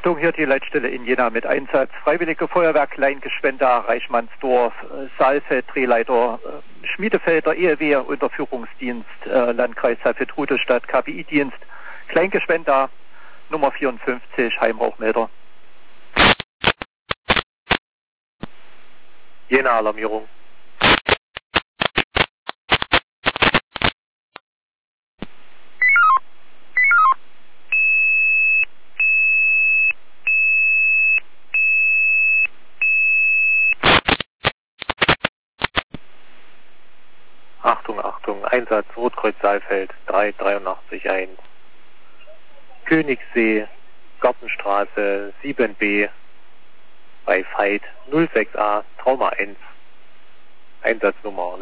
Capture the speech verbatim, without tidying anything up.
Achtung, hier die Leitstelle in Jena mit Einsatz. Freiwillige Feuerwehr Kleingeschwenda, Reichmannsdorf, Saalfeld, Drehleiter, Schmiedefelder, E L W, Unterführungsdienst, äh, Landkreis Saalfeld-Rudolstadt, K B I-Dienst, Kleingeschwenda, Nummer vierundfünfzig, Heimrauchmelder. Jena-Alarmierung. Achtung, Achtung, Einsatz Rotkreuz Saalfeld, drei dreiundachtzig eins. Königssee, Gartenstraße, sieben B, bei Veit null sechs A, Trauma eins. Einsatznummer